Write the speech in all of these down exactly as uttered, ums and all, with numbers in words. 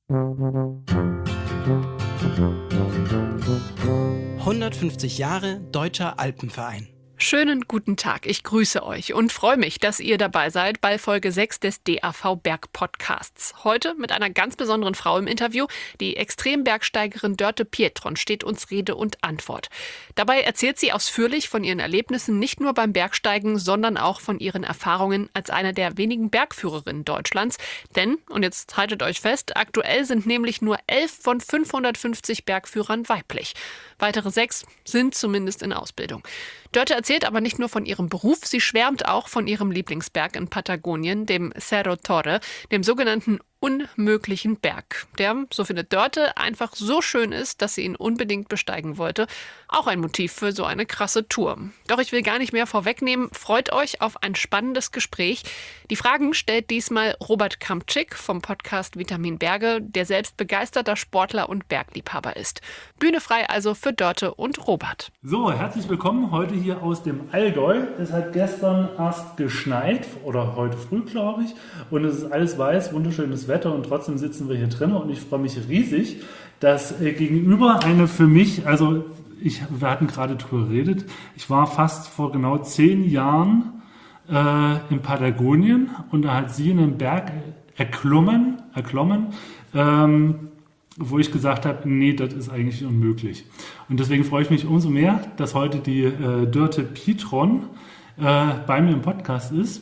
hundertfünfzig Jahre Deutscher Alpenverein. Schönen guten Tag, ich grüße euch und freue mich, dass ihr dabei seid bei Folge sechs des D A V Berg Podcasts. Heute mit einer ganz besonderen Frau im Interview. Die Extrembergsteigerin Dörte Pietron steht uns Rede und Antwort. Dabei erzählt sie ausführlich von ihren Erlebnissen nicht nur beim Bergsteigen, sondern auch von ihren Erfahrungen als eine der wenigen Bergführerinnen Deutschlands. Denn, und jetzt haltet euch fest, aktuell sind nämlich nur elf von fünfhundertfünfzig Bergführern weiblich. Weitere sechs sind zumindest in Ausbildung. Dörte erzählt aber nicht nur von ihrem Beruf, sie schwärmt auch von ihrem Lieblingsberg in Patagonien, dem Cerro Torre, dem sogenannten unmöglichen Berg, der, so findet Dörte, einfach so schön ist, dass sie ihn unbedingt besteigen wollte. Auch ein Motiv für so eine krasse Tour. Doch ich will gar nicht mehr vorwegnehmen. Freut euch auf ein spannendes Gespräch. Die Fragen stellt diesmal Robert Kampczyk vom Podcast Vitamin Berge, der selbst begeisterter Sportler und Bergliebhaber ist. Bühne frei also für Dörte und Robert. So, herzlich willkommen heute hier aus dem Allgäu. Es hat gestern erst geschneit, oder heute früh, glaube ich. Und es ist alles weiß, wunderschönes Wetter und trotzdem sitzen wir hier drin und ich freue mich riesig, dass äh, gegenüber eine für mich, also ich, wir hatten gerade drüber geredet, ich war fast vor genau zehn Jahren äh, in Patagonien und da hat sie einen Berg erklommen, erklommen, ähm, wo ich gesagt habe, nee, das ist eigentlich unmöglich. Und deswegen freue ich mich umso mehr, dass heute die äh, Dörte Pietron äh, bei mir im Podcast ist.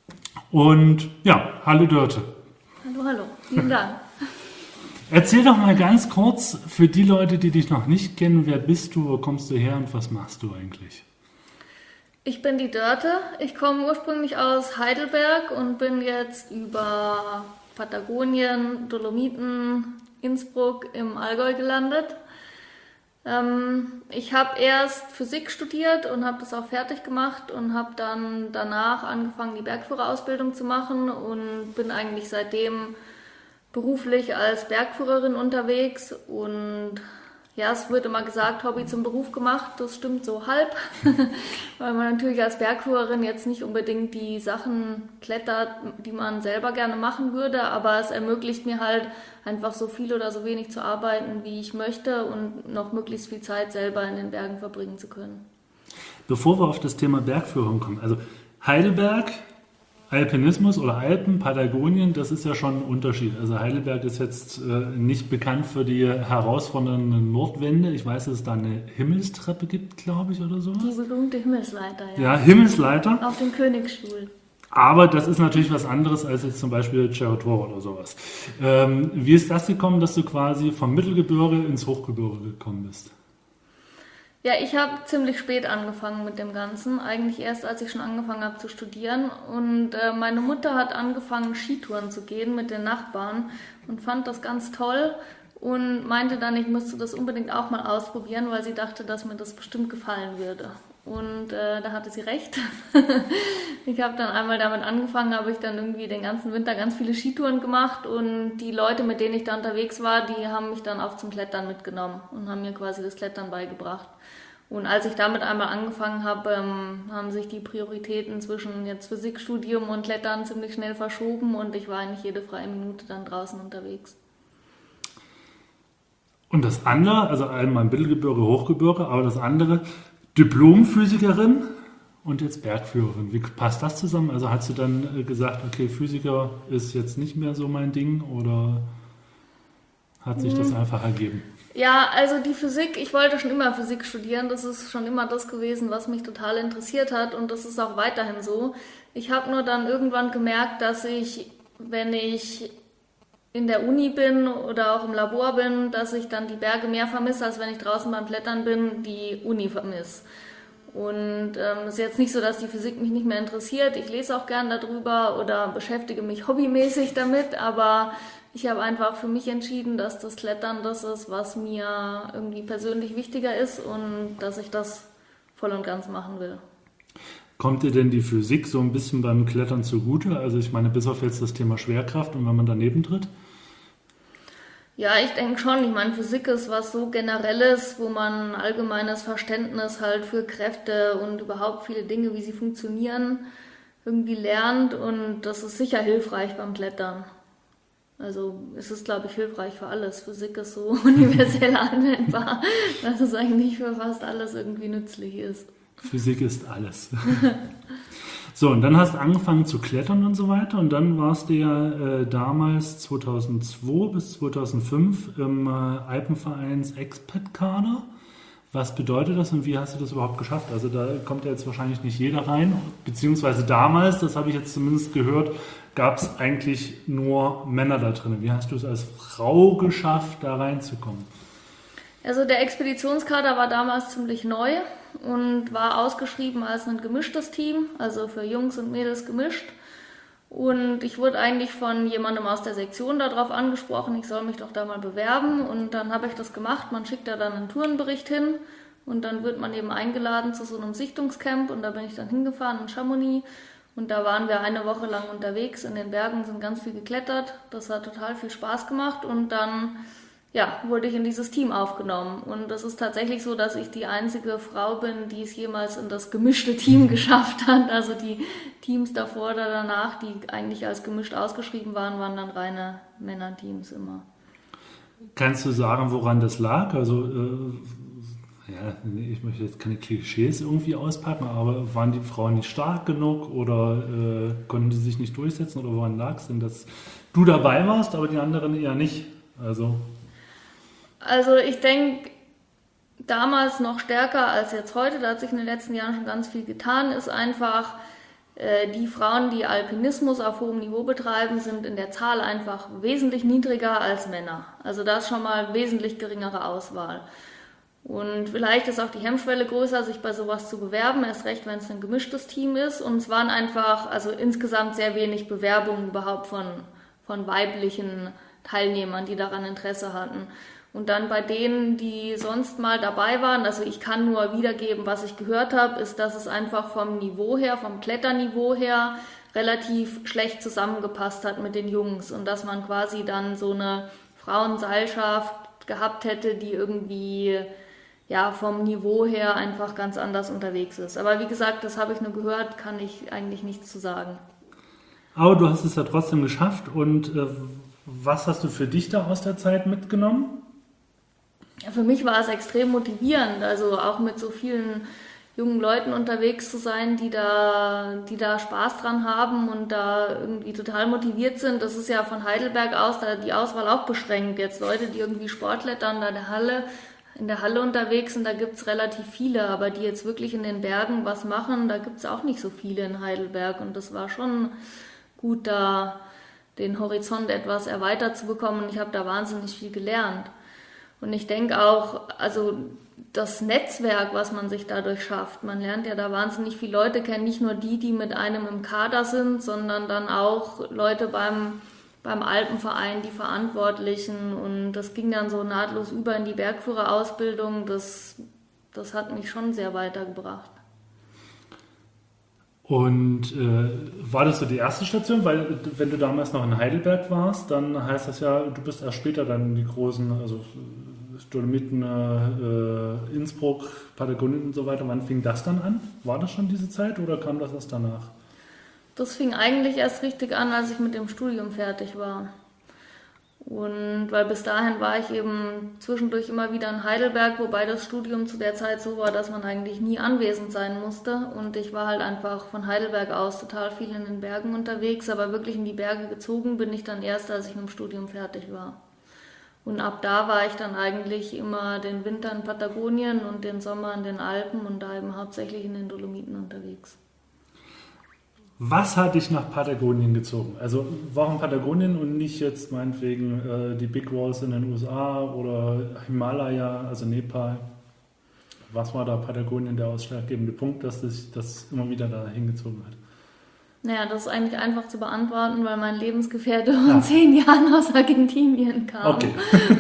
Und ja, hallo Dörte. Hallo, hallo. Vielen Dank. Erzähl doch mal ganz kurz für die Leute, die dich noch nicht kennen, wer bist du, wo kommst du her und was machst du eigentlich? Ich bin die Dörte. Ich komme ursprünglich aus Heidelberg und bin jetzt über Patagonien, Dolomiten, Innsbruck im Allgäu gelandet. Ähm, ich habe erst Physik studiert und habe das auch fertig gemacht und habe dann danach angefangen, die Bergführerausbildung zu machen und bin eigentlich seitdem beruflich als Bergführerin unterwegs. Und ja, es wird immer gesagt, Hobby zum Beruf gemacht, das stimmt so halb, weil man natürlich als Bergführerin jetzt nicht unbedingt die Sachen klettert, die man selber gerne machen würde, aber es ermöglicht mir halt einfach so viel oder so wenig zu arbeiten, wie ich möchte und noch möglichst viel Zeit selber in den Bergen verbringen zu können. Bevor wir auf das Thema Bergführung kommen, also Heidelberg, Alpinismus oder Alpen, Patagonien, das ist ja schon ein Unterschied. Also Heidelberg ist jetzt äh, nicht bekannt für die herausfordernden Nordwände. Ich weiß, dass es da eine Himmelstreppe gibt, glaube ich, oder sowas. Die berühmte Himmelsleiter, ja. Ja, Himmelsleiter. Auf dem Königsstuhl. Aber das ist natürlich was anderes als jetzt zum Beispiel Cerro Torre oder sowas. Ähm, wie ist das gekommen, dass du quasi vom Mittelgebirge ins Hochgebirge gekommen bist? Ja, ich habe ziemlich spät angefangen mit dem Ganzen, eigentlich erst als ich schon angefangen habe zu studieren und äh, meine Mutter hat angefangen Skitouren zu gehen mit den Nachbarn und fand das ganz toll und meinte dann, ich müsste das unbedingt auch mal ausprobieren, weil sie dachte, dass mir das bestimmt gefallen würde. Und äh, da hatte sie recht. Ich habe dann einmal damit angefangen, habe ich dann irgendwie den ganzen Winter ganz viele Skitouren gemacht und die Leute, mit denen ich da unterwegs war, die haben mich dann auch zum Klettern mitgenommen und haben mir quasi das Klettern beigebracht. Und als ich damit einmal angefangen habe, ähm, haben sich die Prioritäten zwischen jetzt Physikstudium und Klettern ziemlich schnell verschoben und ich war eigentlich jede freie Minute dann draußen unterwegs. Und das andere, also einmal Mittelgebirge, Hochgebirge, aber das andere, Diplomphysikerin und jetzt Bergführerin. Wie passt das zusammen? Also hast du dann gesagt, okay, Physiker ist jetzt nicht mehr so mein Ding oder hat sich das einfach ergeben? Ja, also die Physik, ich wollte schon immer Physik studieren, das ist schon immer das gewesen, was mich total interessiert hat und das ist auch weiterhin so. Ich habe nur dann irgendwann gemerkt, dass ich, wenn ich in der Uni bin oder auch im Labor bin, dass ich dann die Berge mehr vermisse, als wenn ich draußen beim Klettern bin, die Uni vermisse. Und ähm, es ist jetzt nicht so, dass die Physik mich nicht mehr interessiert, ich lese auch gern darüber oder beschäftige mich hobbymäßig damit, aber ich habe einfach für mich entschieden, dass das Klettern das ist, was mir irgendwie persönlich wichtiger ist und dass ich das voll und ganz machen will. Kommt dir denn die Physik so ein bisschen beim Klettern zugute? Also ich meine, bis auf jetzt das Thema Schwerkraft und wenn man daneben tritt? Ja, ich denke schon. Ich meine, Physik ist was so Generelles, wo man ein allgemeines Verständnis halt für Kräfte und überhaupt viele Dinge, wie sie funktionieren, irgendwie lernt und das ist sicher hilfreich beim Klettern. Also es ist, glaube ich, hilfreich für alles. Physik ist so universell anwendbar, dass es eigentlich für fast alles irgendwie nützlich ist. Physik ist alles. So, und dann hast du angefangen zu klettern und so weiter und dann warst du ja äh, damals zweitausendzwei bis zweitausendfünf im äh, Alpenvereins Expat-Kader. Was bedeutet das und wie hast du das überhaupt geschafft? Also da kommt ja jetzt wahrscheinlich nicht jeder rein, beziehungsweise damals, das habe ich jetzt zumindest gehört, gab es eigentlich nur Männer da drin. Wie hast du es als Frau geschafft, da reinzukommen? Also der Expeditionskader war damals ziemlich neu und war ausgeschrieben als ein gemischtes Team, also für Jungs und Mädels gemischt. Und ich wurde eigentlich von jemandem aus der Sektion darauf angesprochen, ich soll mich doch da mal bewerben. Und dann habe ich das gemacht. Man schickt da dann einen Tourenbericht hin und dann wird man eben eingeladen zu so einem Sichtungscamp. Und da bin ich dann hingefahren in Chamonix. Und da waren wir eine Woche lang unterwegs in den Bergen, sind ganz viel geklettert. Das hat total viel Spaß gemacht. Und dann ja, wurde ich in dieses Team aufgenommen. Und das ist tatsächlich so, dass ich die einzige Frau bin, die es jemals in das gemischte Team geschafft hat. Also die Teams davor oder danach, die eigentlich als gemischt ausgeschrieben waren, waren dann reine Männerteams immer. Kannst du sagen, woran das lag? Also, äh, ja, ich möchte jetzt keine Klischees irgendwie auspacken, aber waren die Frauen nicht stark genug oder äh, konnten die sich nicht durchsetzen? Oder woran lag es denn, dass du dabei warst, aber die anderen eher nicht? Also... Also ich denke, damals noch stärker als jetzt heute, da hat sich in den letzten Jahren schon ganz viel getan, ist einfach, äh, die Frauen, die Alpinismus auf hohem Niveau betreiben, sind in der Zahl einfach wesentlich niedriger als Männer. Also da ist schon mal wesentlich geringere Auswahl. Und vielleicht ist auch die Hemmschwelle größer, sich bei sowas zu bewerben, erst recht, wenn es ein gemischtes Team ist. Und es waren einfach, also insgesamt sehr wenig Bewerbungen überhaupt von, von weiblichen Teilnehmern, die daran Interesse hatten. Und dann bei denen, die sonst mal dabei waren, also ich kann nur wiedergeben, was ich gehört habe, ist, dass es einfach vom Niveau her, vom Kletterniveau her relativ schlecht zusammengepasst hat mit den Jungs und dass man quasi dann so eine Frauenseilschaft gehabt hätte, die irgendwie ja vom Niveau her einfach ganz anders unterwegs ist. Aber wie gesagt, das habe ich nur gehört, kann ich eigentlich nichts zu sagen. Aber du hast es ja trotzdem geschafft und äh, was hast du für dich da aus der Zeit mitgenommen? Für mich war es extrem motivierend, also auch mit so vielen jungen Leuten unterwegs zu sein, die da, die da Spaß dran haben und da irgendwie total motiviert sind. Das ist ja von Heidelberg aus da die Auswahl auch beschränkt. Jetzt Leute, die irgendwie Sportklettern da in der Halle, in der Halle unterwegs sind, da gibt es relativ viele, aber die jetzt wirklich in den Bergen was machen, da gibt es auch nicht so viele in Heidelberg. Und das war schon gut, da den Horizont etwas erweitert zu bekommen. Und ich habe da wahnsinnig viel gelernt. Und ich denke auch, also das Netzwerk, was man sich dadurch schafft, man lernt ja da wahnsinnig viele Leute kennen, nicht nur die, die mit einem im Kader sind, sondern dann auch Leute beim, beim Alpenverein, die Verantwortlichen. Und das ging dann so nahtlos über in die Bergführerausbildung. Das, das hat mich schon sehr weitergebracht. Und äh, war das so die erste Station? Weil wenn du damals noch in Heidelberg warst, dann heißt das ja, du bist erst später dann in die großen, also Dolomiten, äh, Innsbruck, Patagonien und so weiter. Wann fing das dann an? War das schon diese Zeit oder kam das erst danach? Das fing eigentlich erst richtig an, als ich mit dem Studium fertig war. Und weil bis dahin war ich eben zwischendurch immer wieder in Heidelberg, wobei das Studium zu der Zeit so war, dass man eigentlich nie anwesend sein musste. Und ich war halt einfach von Heidelberg aus total viel in den Bergen unterwegs, aber wirklich in die Berge gezogen bin ich dann erst, als ich mit dem Studium fertig war. Und ab da war ich dann eigentlich immer den Winter in Patagonien und den Sommer in den Alpen und da eben hauptsächlich in den Dolomiten unterwegs. Was hat dich nach Patagonien gezogen? Also warum Patagonien und nicht jetzt meinetwegen äh, die Big Walls in den U S A oder Himalaya, also Nepal? Was war da Patagonien der ausschlaggebende Punkt, dass sich das immer wieder da hingezogen hat? Naja, das ist eigentlich einfach zu beantworten, weil mein Lebensgefährte vor ja. zehn Jahren aus Argentinien kam. Okay.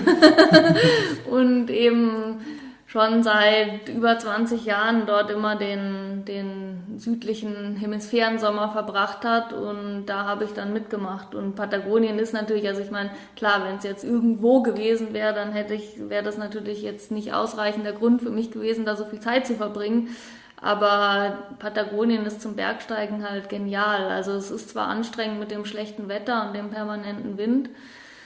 Und eben schon seit über zwanzig Jahren dort immer den, den südlichen Hemisphärensommer verbracht hat und da habe ich dann mitgemacht. Und Patagonien ist natürlich, also ich meine, klar, wenn es jetzt irgendwo gewesen wäre, dann hätte ich, wäre das natürlich jetzt nicht ausreichender Grund für mich gewesen, da so viel Zeit zu verbringen. Aber Patagonien ist zum Bergsteigen halt genial. Also es ist zwar anstrengend mit dem schlechten Wetter und dem permanenten Wind,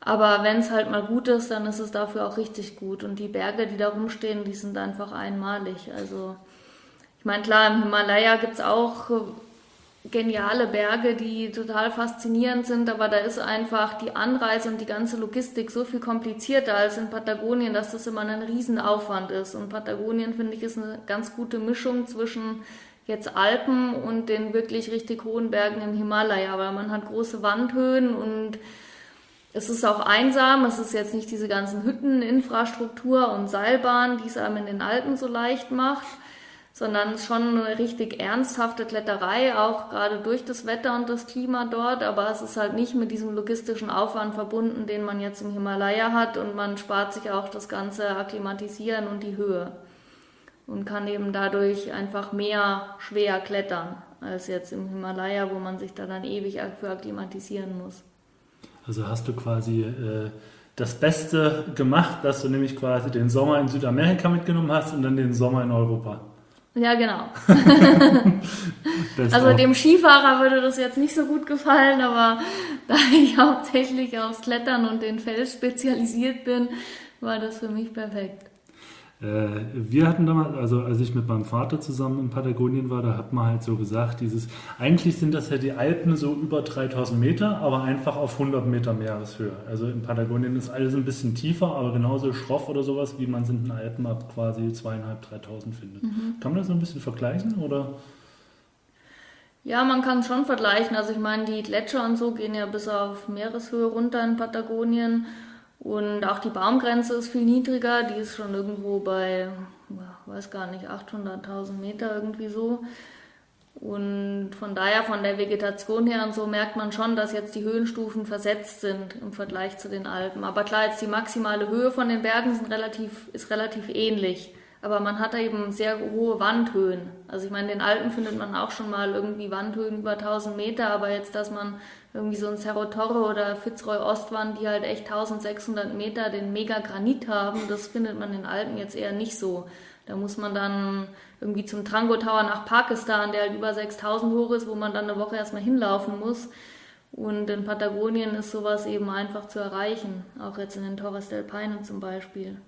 Aber wenn es halt mal gut ist, dann ist es dafür auch richtig gut. Und die Berge, die da rumstehen, die sind einfach einmalig. Also ich meine, klar, im Himalaya gibt es auch geniale Berge, die total faszinierend sind, aber da ist einfach die Anreise und die ganze Logistik so viel komplizierter als in Patagonien, dass das immer ein Riesenaufwand ist. Und Patagonien, finde ich, ist eine ganz gute Mischung zwischen jetzt Alpen und den wirklich richtig hohen Bergen im Himalaya, weil man hat große Wandhöhen und es ist auch einsam, es ist jetzt nicht diese ganzen Hütteninfrastruktur und Seilbahnen, die es einem in den Alpen so leicht macht, sondern es ist schon eine richtig ernsthafte Kletterei, auch gerade durch das Wetter und das Klima dort, aber es ist halt nicht mit diesem logistischen Aufwand verbunden, den man jetzt im Himalaya hat, und man spart sich auch das ganze Akklimatisieren und die Höhe und kann eben dadurch einfach mehr schwer klettern als jetzt im Himalaya, wo man sich da dann ewig für akklimatisieren muss. Also hast du quasi äh, das Beste gemacht, dass du nämlich quasi den Sommer in Südamerika mitgenommen hast und dann den Sommer in Europa. Ja, genau. Also dem Skifahrer würde das jetzt nicht so gut gefallen, aber da ich hauptsächlich aufs Klettern und den Fels spezialisiert bin, war das für mich perfekt. Äh, wir hatten damals, also als ich mit meinem Vater zusammen in Patagonien war, da hat man halt so gesagt, dieses, eigentlich sind das ja die Alpen so über dreitausend Meter, aber einfach auf hundert Meter Meereshöhe. Also in Patagonien ist alles ein bisschen tiefer, aber genauso schroff oder sowas, wie man es in den Alpen ab quasi zweieinhalb, dreitausend findet. Mhm. Kann man das so ein bisschen vergleichen, oder? Ja, man kann es schon vergleichen. Also ich meine, die Gletscher und so gehen ja bis auf Meereshöhe runter in Patagonien. Und auch die Baumgrenze ist viel niedriger, die ist schon irgendwo bei, ich weiß gar nicht, achthunderttausend Meter irgendwie so. Und von daher, von der Vegetation her und so, merkt man schon, dass jetzt die Höhenstufen versetzt sind im Vergleich zu den Alpen. Aber klar, jetzt die maximale Höhe von den Bergen sind relativ, ist relativ ähnlich. Aber man hat da eben sehr hohe Wandhöhen. Also ich meine, in den Alpen findet man auch schon mal irgendwie Wandhöhen über tausend Meter, aber jetzt, dass man irgendwie so ein Cerro Torre oder Fitzroy Ostwand, die halt echt eintausendsechshundert Meter den Mega-Granit haben, das findet man in den Alpen jetzt eher nicht so. Da muss man dann irgendwie zum Trango Tower nach Pakistan, der halt über sechstausend hoch ist, wo man dann eine Woche erstmal hinlaufen muss. Und in Patagonien ist sowas eben einfach zu erreichen, auch jetzt in den Torres del Paine zum Beispiel.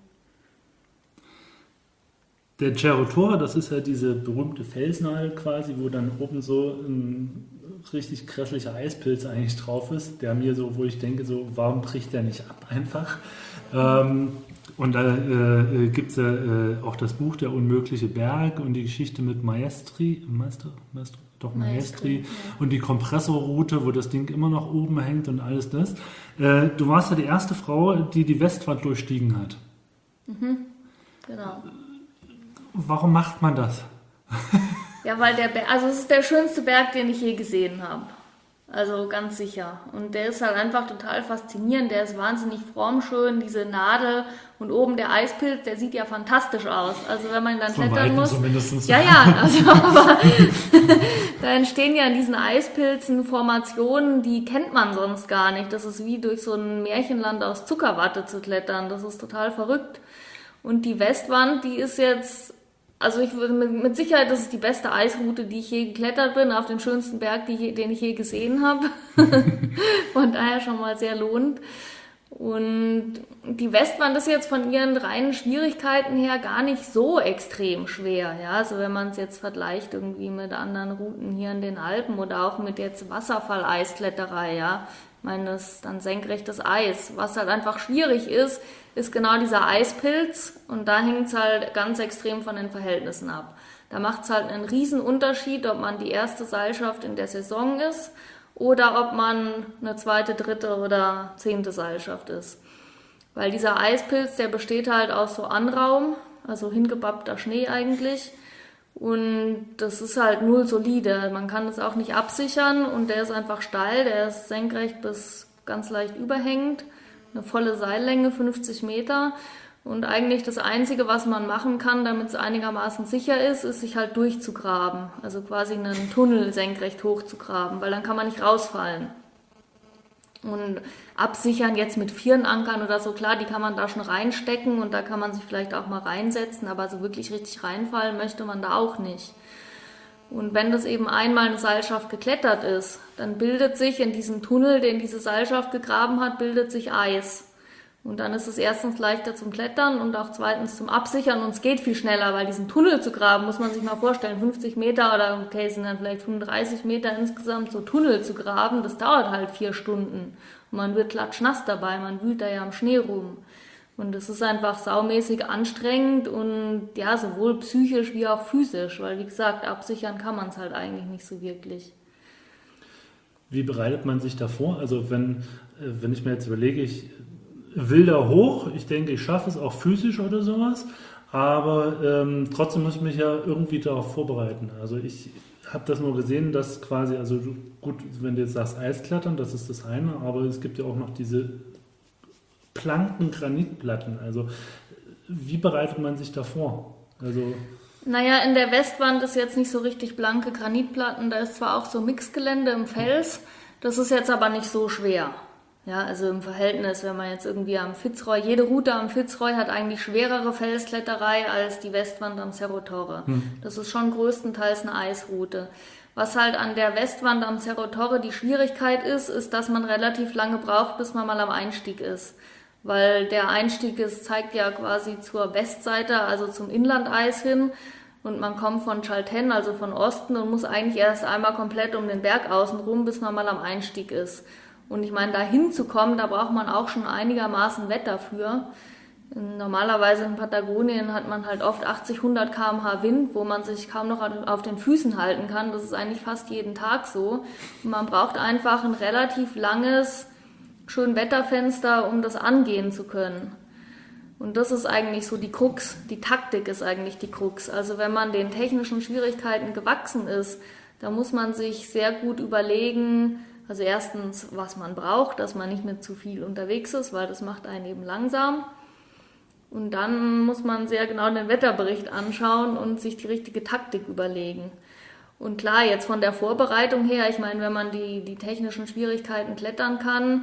Der Cerro Torre, das ist ja diese berühmte Felsnadel quasi, wo dann oben so ein richtig grässlicher Eispilz eigentlich drauf ist, der mir so, wo ich denke, so, warum bricht der nicht ab einfach? Ähm, und da äh, gibt es ja äh, auch das Buch Der unmögliche Berg und die Geschichte mit Maestri, Maestri, Maestri doch Maestri, Maestri ja. Und die Kompressorroute, wo das Ding immer noch oben hängt und alles das. Äh, du warst ja die erste Frau, die die Westwand durchstiegen hat. Mhm, genau. Warum macht man das? Ja, weil der Berg, also es ist der schönste Berg, den ich je gesehen habe. Also ganz sicher. Und der ist halt einfach total faszinierend. Der ist wahnsinnig formschön, diese Nadel und oben der Eispilz, der sieht ja fantastisch aus. Also wenn man dann Von klettern muss. Zumindest. Ja, ja, also aber da entstehen ja in diesen Eispilzen Formationen, die kennt man sonst gar nicht. Das ist wie durch so ein Märchenland aus Zuckerwatte zu klettern. Das ist total verrückt. Und die Westwand, die ist jetzt, also ich würde mit, mit Sicherheit, das ist die beste Eisroute, die ich je geklettert bin, auf den schönsten Berg, die ich, den ich je gesehen habe. Von daher schon mal sehr lohnend. Und die Westwand ist jetzt von ihren reinen Schwierigkeiten her gar nicht so extrem schwer. Ja, also wenn man es jetzt vergleicht irgendwie mit anderen Routen hier in den Alpen oder auch mit jetzt Wasserfalleiskletterei, ja. Ich meine, das ist dann senkrechtes Eis. Was halt einfach schwierig ist, ist genau dieser Eispilz, und da hängt es halt ganz extrem von den Verhältnissen ab. Da macht es halt einen riesen Unterschied, ob man die erste Seilschaft in der Saison ist oder ob man eine zweite, dritte oder zehnte Seilschaft ist. Weil dieser Eispilz, der besteht halt aus so Anraum, also hingebappter Schnee eigentlich. Und das ist halt null solide. Man kann das auch nicht absichern und der ist einfach steil, der ist senkrecht bis ganz leicht überhängend. Eine volle Seillänge, fünfzig Meter. Und eigentlich das Einzige, was man machen kann, damit es einigermaßen sicher ist, ist sich halt durchzugraben. Also quasi einen Tunnel senkrecht hochzugraben, weil dann kann man nicht rausfallen. Und absichern jetzt mit Firnankern oder so, klar, die kann man da schon reinstecken und da kann man sich vielleicht auch mal reinsetzen, aber so wirklich richtig reinfallen möchte man da auch nicht. Und wenn das eben einmal eine Seilschaft geklettert ist, dann bildet sich in diesem Tunnel, den diese Seilschaft gegraben hat, bildet sich Eis. Und dann ist es erstens leichter zum Klettern und auch zweitens zum Absichern und es geht viel schneller, weil diesen Tunnel zu graben, muss man sich mal vorstellen, fünfzig Meter oder okay, es sind dann vielleicht fünfunddreißig Meter insgesamt, so Tunnel zu graben, das dauert halt vier Stunden. Und man wird klatschnass dabei, man wühlt da ja am Schnee rum. Und es ist einfach saumäßig anstrengend und ja, sowohl psychisch wie auch physisch, weil wie gesagt, absichern kann man es halt eigentlich nicht so wirklich. Wie bereitet man sich da vor? Also wenn, wenn ich mir jetzt überlege, ich will da hoch, ich denke, ich schaffe es auch physisch oder sowas, aber ähm, trotzdem muss ich mich ja irgendwie darauf vorbereiten. Also ich habe das nur gesehen, dass quasi, also du, gut, wenn du jetzt sagst Eisklettern, das ist das eine, aber es gibt ja auch noch diese Planken, Granitplatten. Also wie bereitet man sich da vor? Also Naja, in der Westwand ist jetzt nicht so richtig blanke Granitplatten, da ist zwar auch so Mixgelände im Fels, das ist jetzt aber nicht so schwer. Ja, also im Verhältnis, wenn man jetzt irgendwie am Fitzroy, jede Route am Fitzroy hat eigentlich schwerere Felskletterei als die Westwand am Cerro Torre. Hm. Das ist schon größtenteils eine Eisroute. Was halt an der Westwand am Cerro Torre die Schwierigkeit ist, ist, dass man relativ lange braucht, bis man mal am Einstieg ist. Weil der Einstieg ist, zeigt ja quasi zur Westseite, also zum Inlandeis hin. Und man kommt von Chaltén, also von Osten, und muss eigentlich erst einmal komplett um den Berg außen rum, bis man mal am Einstieg ist. Und ich meine, da hinzukommen, da braucht man auch schon einigermaßen Wetter für. Normalerweise in Patagonien hat man halt oft achtzig, hundert Kilometer pro Stunde Wind, wo man sich kaum noch auf den Füßen halten kann. Das ist eigentlich fast jeden Tag so. Und man braucht einfach ein relativ langes, schön Wetterfenster, um das angehen zu können. Und das ist eigentlich so die Krux. Die Taktik ist eigentlich die Krux. Also wenn man den technischen Schwierigkeiten gewachsen ist, da muss man sich sehr gut überlegen, also erstens, was man braucht, dass man nicht mit zu viel unterwegs ist, weil das macht einen eben langsam. Und dann muss man sehr genau den Wetterbericht anschauen und sich die richtige Taktik überlegen. Und klar, jetzt von der Vorbereitung her, ich meine, wenn man die, die technischen Schwierigkeiten klettern kann,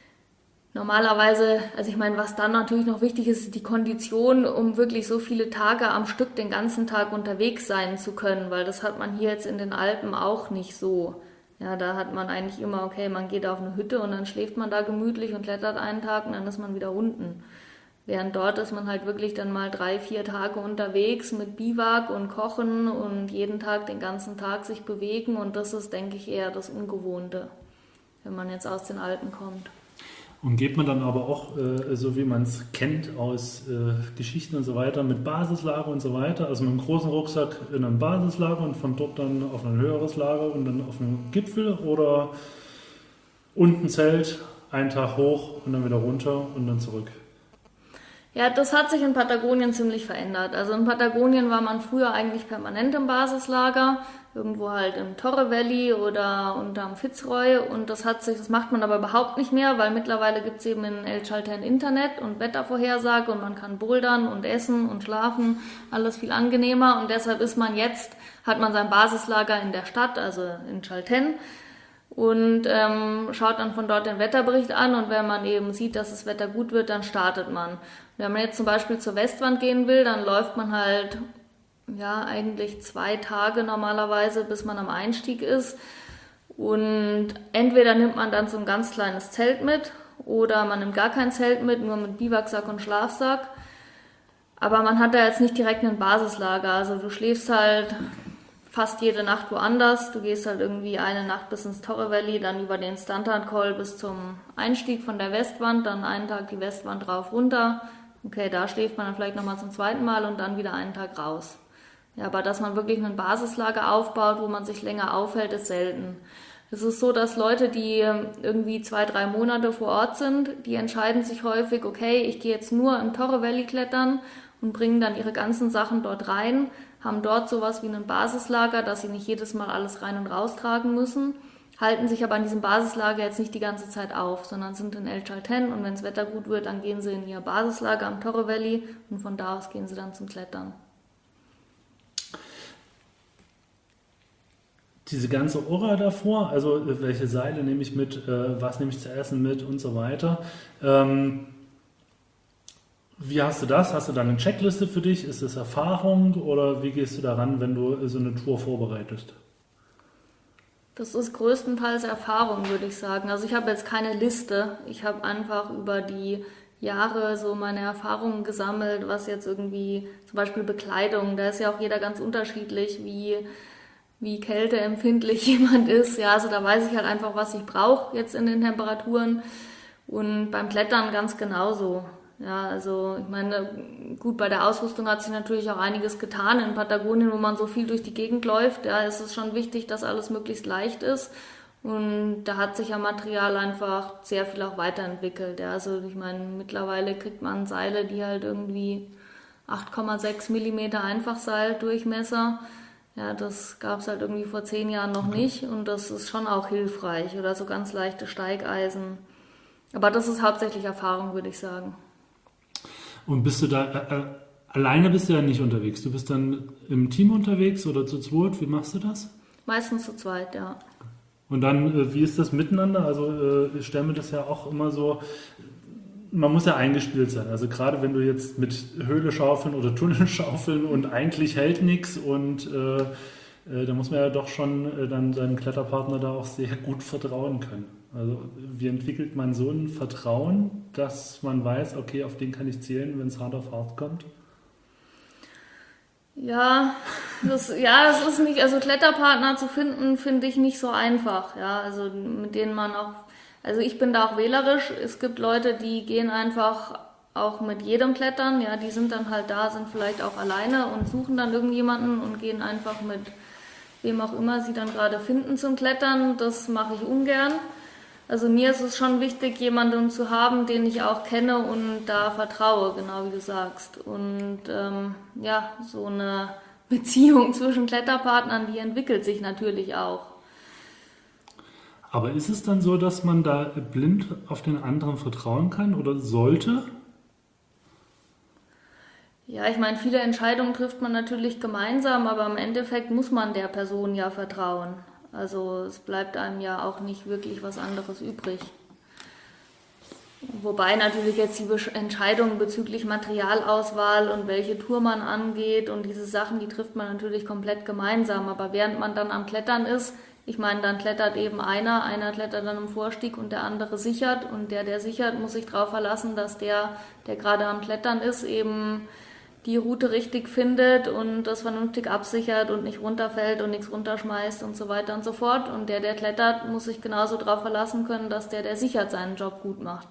normalerweise, also ich meine, was dann natürlich noch wichtig ist, ist die Kondition, um wirklich so viele Tage am Stück den ganzen Tag unterwegs sein zu können, weil das hat man hier jetzt in den Alpen auch nicht so. Ja, da hat man eigentlich immer, okay, man geht auf eine Hütte und dann schläft man da gemütlich und klettert einen Tag und dann ist man wieder unten. Während dort ist man halt wirklich dann mal drei, vier Tage unterwegs mit Biwak und Kochen und jeden Tag den ganzen Tag sich bewegen und das ist, denke ich, eher das Ungewohnte, wenn man jetzt aus den Alpen kommt. Und geht man dann aber auch, äh, so wie man es kennt aus äh, Geschichten und so weiter, mit Basislager und so weiter, also mit einem großen Rucksack in einem Basislager und von dort dann auf ein höheres Lager und dann auf einen Gipfel oder unten Zelt, einen Tag hoch und dann wieder runter und dann zurück? Ja, das hat sich in Patagonien ziemlich verändert. Also in Patagonien war man früher eigentlich permanent im Basislager, irgendwo halt im Torre Valley oder unterm Fitzroy und das hat sich, das macht man aber überhaupt nicht mehr, weil mittlerweile gibt es eben in El Chaltén Internet und Wettervorhersage und man kann bouldern und essen und schlafen, alles viel angenehmer und deshalb ist man jetzt, hat man sein Basislager in der Stadt, also in Chaltén und ähm, schaut dann von dort den Wetterbericht an und wenn man eben sieht, dass das Wetter gut wird, dann startet man. Wenn man jetzt zum Beispiel zur Westwand gehen will, dann läuft man halt ja eigentlich zwei Tage normalerweise, bis man am Einstieg ist. Und entweder nimmt man dann so ein ganz kleines Zelt mit oder man nimmt gar kein Zelt mit, nur mit Biwaksack und Schlafsack. Aber man hat da jetzt nicht direkt ein Basislager. Also du schläfst halt fast jede Nacht woanders. Du gehst halt irgendwie eine Nacht bis ins Torre Valley, dann über den Standard Col bis zum Einstieg von der Westwand, dann einen Tag die Westwand rauf, runter. Okay, da schläft man dann vielleicht nochmal zum zweiten Mal und dann wieder einen Tag raus. Ja, aber dass man wirklich ein Basislager aufbaut, wo man sich länger aufhält, ist selten. Es ist so, dass Leute, die irgendwie zwei, drei Monate vor Ort sind, die entscheiden sich häufig, okay, ich gehe jetzt nur im Torre Valley klettern und bringen dann ihre ganzen Sachen dort rein, haben dort sowas wie ein Basislager, dass sie nicht jedes Mal alles rein und raus tragen müssen, halten sich aber an diesem Basislager jetzt nicht die ganze Zeit auf, sondern sind in El Chaltén und wenn das Wetter gut wird, dann gehen sie in ihr Basislager am Torre Valley und von da aus gehen sie dann zum Klettern. Diese ganze Orra davor, also welche Seile nehme ich mit, äh, was nehme ich zu essen mit und so weiter. Ähm, Wie hast du das? Hast du da eine Checkliste für dich? Ist das Erfahrung oder wie gehst du daran, wenn du so eine Tour vorbereitest? Das ist größtenteils Erfahrung, würde ich sagen. Also ich habe jetzt keine Liste. Ich habe einfach über die Jahre so meine Erfahrungen gesammelt, was jetzt irgendwie, zum Beispiel Bekleidung, da ist ja auch jeder ganz unterschiedlich, wie, wie kälteempfindlich jemand ist. Ja, also da weiß ich halt einfach, was ich brauche jetzt in den Temperaturen. Und beim Klettern ganz genauso. Ja, also ich meine, gut, bei der Ausrüstung hat sich natürlich auch einiges getan. In Patagonien, wo man so viel durch die Gegend läuft, ja, ist es schon wichtig, dass alles möglichst leicht ist. Und da hat sich ja Material einfach sehr viel auch weiterentwickelt. Ja, also ich meine, mittlerweile kriegt man Seile, die halt irgendwie acht Komma sechs Millimeter Einfachseildurchmesser. Ja, das gab es halt irgendwie vor zehn Jahren noch nicht und das ist schon auch hilfreich. Oder so ganz leichte Steigeisen. Aber das ist hauptsächlich Erfahrung, würde ich sagen. Und bist du da, äh, alleine bist du ja nicht unterwegs? Du bist dann im Team unterwegs oder zu zweit? Wie machst du das? Meistens zu zweit, ja. Und dann, äh, wie ist das miteinander? Also äh, ich stelle mir das ja auch immer so, man muss ja eingespielt sein. Also gerade wenn du jetzt mit Höhle schaufeln oder Tunnel schaufeln und eigentlich hält nichts und äh, äh, da muss man ja doch schon äh, dann seinem Kletterpartner da auch sehr gut vertrauen können. Also wie entwickelt man so ein Vertrauen, dass man weiß, okay, auf den kann ich zählen, wenn es hart auf hart kommt? Ja, das, ja, das ist nicht, also Kletterpartner zu finden, finde ich nicht so einfach, ja, also mit denen man auch, also ich bin da auch wählerisch, es gibt Leute, die gehen einfach auch mit jedem klettern, ja, die sind dann halt da, sind vielleicht auch alleine und suchen dann irgendjemanden und gehen einfach mit wem auch immer sie dann gerade finden zum Klettern, das mache ich ungern. Also mir ist es schon wichtig, jemanden zu haben, den ich auch kenne und da vertraue, genau wie du sagst. Und ähm, ja, so eine Beziehung zwischen Kletterpartnern, die entwickelt sich natürlich auch. Aber ist es dann so, dass man da blind auf den anderen vertrauen kann oder sollte? Ja, ich meine, viele Entscheidungen trifft man natürlich gemeinsam, aber im Endeffekt muss man der Person ja vertrauen. Also es bleibt einem ja auch nicht wirklich was anderes übrig. Wobei natürlich jetzt die Entscheidungen bezüglich Materialauswahl und welche Tour man angeht und diese Sachen, die trifft man natürlich komplett gemeinsam. Aber während man dann am Klettern ist, ich meine, dann klettert eben einer, einer klettert dann im Vorstieg und der andere sichert. Und der, der sichert, muss sich darauf verlassen, dass der, der gerade am Klettern ist, eben die Route richtig findet und das vernünftig absichert und nicht runterfällt und nichts runterschmeißt und so weiter und so fort. Und der, der klettert, muss sich genauso darauf verlassen können, dass der, der sichert, seinen Job gut macht.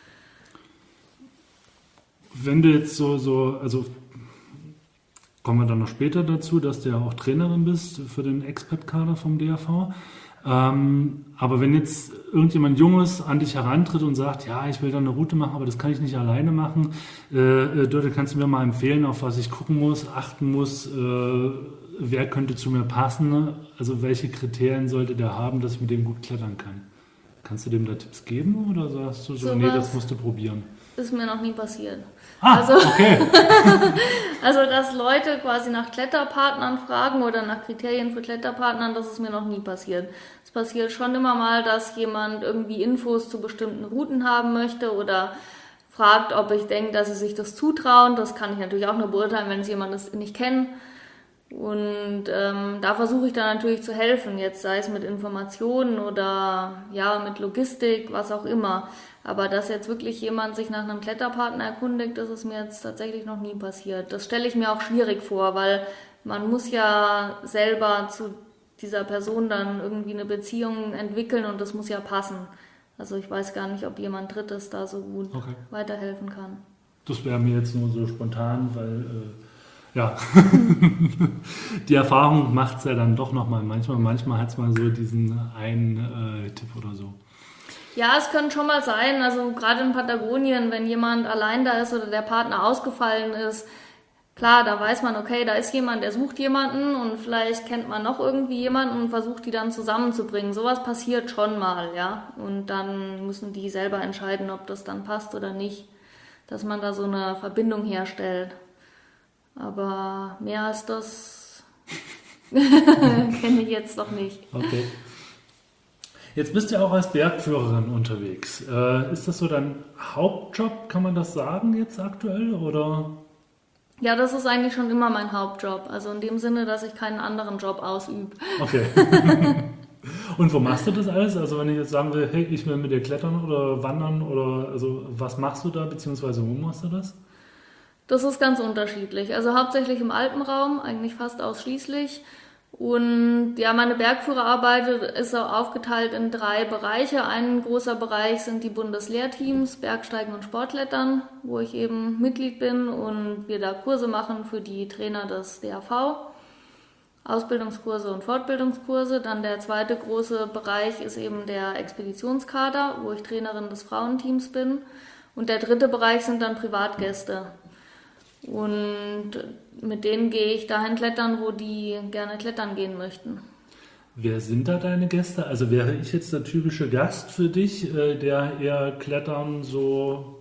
Wenn du jetzt so, so, also kommen wir dann noch später dazu, dass du ja auch Trainerin bist für den Expert-Kader vom D A V. Ähm, aber wenn jetzt irgendjemand Junges an dich herantritt und sagt, ja, ich will da eine Route machen, aber das kann ich nicht alleine machen, äh, Dörte, kannst du mir mal empfehlen, auf was ich gucken muss, achten muss, äh, wer könnte zu mir passen, also welche Kriterien sollte der haben, dass ich mit dem gut klettern kann? Kannst du dem da Tipps geben oder sagst du so, so nee, das musst du probieren? Ist mir noch nie passiert. Ah, also, okay. Also, dass Leute quasi nach Kletterpartnern fragen oder nach Kriterien für Kletterpartnern, das ist mir noch nie passiert. Es passiert schon immer mal, dass jemand irgendwie Infos zu bestimmten Routen haben möchte oder fragt, ob ich denke, dass sie sich das zutrauen. Das kann ich natürlich auch nur beurteilen, wenn sie jemand nicht kennen. Und ähm, da versuche ich dann natürlich zu helfen, jetzt sei es mit Informationen oder ja mit Logistik, was auch immer. Aber dass jetzt wirklich jemand sich nach einem Kletterpartner erkundigt, das ist mir jetzt tatsächlich noch nie passiert. Das stelle ich mir auch schwierig vor, weil man muss ja selber zu dieser Person dann irgendwie eine Beziehung entwickeln und das muss ja passen. Also ich weiß gar nicht, ob jemand Drittes da so gut okay. weiterhelfen kann. Das wäre mir jetzt nur so spontan, weil äh, ja, die Erfahrung macht es ja dann doch nochmal. Manchmal, manchmal hat es mal so diesen einen äh, Tipp oder so. Ja, es könnte schon mal sein, also gerade in Patagonien, wenn jemand allein da ist oder der Partner ausgefallen ist, klar, da weiß man, okay, da ist jemand, der sucht jemanden und vielleicht kennt man noch irgendwie jemanden und versucht die dann zusammenzubringen. Sowas passiert schon mal, ja. Und dann müssen die selber entscheiden, ob das dann passt oder nicht, dass man da so eine Verbindung herstellt. Aber mehr als das kenne ich jetzt noch nicht. Okay. Jetzt bist du auch als Bergführerin unterwegs. Äh, ist das so dein Hauptjob, kann man das sagen jetzt aktuell, oder? Ja, das ist eigentlich schon immer mein Hauptjob. Also in dem Sinne, dass ich keinen anderen Job ausübe. Okay. Und wo machst du das alles? Also wenn ich jetzt sagen will, hey, ich will mit dir klettern oder wandern oder also was machst du da, beziehungsweise wo machst du das? Das ist ganz unterschiedlich. Also hauptsächlich im Alpenraum, eigentlich fast ausschließlich. Und ja, meine Bergführerarbeit ist auch aufgeteilt in drei Bereiche. Ein großer Bereich sind die Bundeslehrteams, Bergsteigen und Sportklettern, wo ich eben Mitglied bin und wir da Kurse machen für die Trainer des D A V. Ausbildungskurse und Fortbildungskurse. Dann der zweite große Bereich ist eben der Expeditionskader, wo ich Trainerin des Frauenteams bin. Und der dritte Bereich sind dann Privatgäste. Und mit denen gehe ich dahin klettern, wo die gerne klettern gehen möchten. Wer sind da deine Gäste? Also wäre ich jetzt der typische Gast für dich, der eher Klettern so